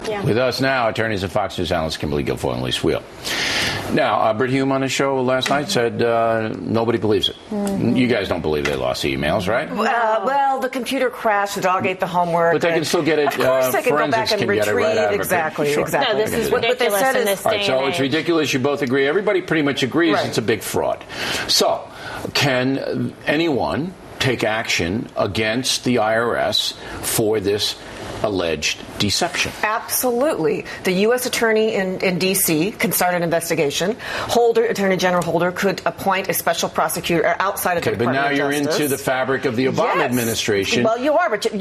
Yeah. With us now, attorneys at Fox News analysts Kimberly Guilfoyle and Elise Wheel. Now, Brit Hume on his show last night said nobody believes it. Mm-hmm. You guys don't believe they lost the emails, right? Well, the computer crashed, the dog ate the homework. But they can still get it. Of course they can go back and retrieve. Right Exactly. Sure. Exactly. No, this is ridiculous in this day and age. So it's ridiculous. You both agree. Everybody pretty much agrees Right. It's a big fraud. So can anyone take action against the IRS for this alleged deception? Absolutely. The U.S. attorney in D.C. can start an investigation. Attorney General Holder could appoint a special prosecutor outside of the Department of Justice. But now you're into the fabric of the Obama administration. Well, you are, but